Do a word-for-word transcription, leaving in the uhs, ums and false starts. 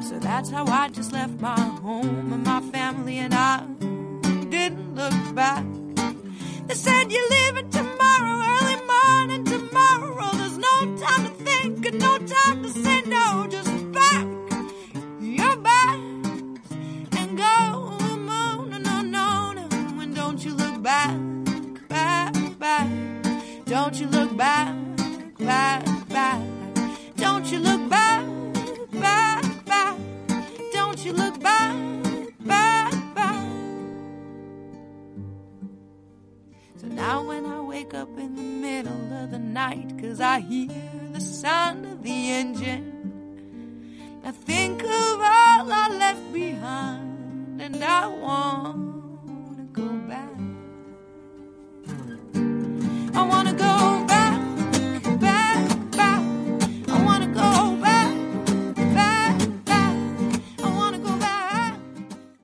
So that's how I just left my home and my family, and I didn't look back. They said you're leaving tomorrow, early morning tomorrow. There's no time to think and no time to say no. Just pack your bags and go. No, no, no, no, no. And don't you look back, back, back. Don't you look back, back, back. Don't you look back, back, back. Don't you look back, back, back. So now when I wake up in the middle of the night, 'cause I hear the sound of the engine, I think of all I left behind, and I want to go back. I want to go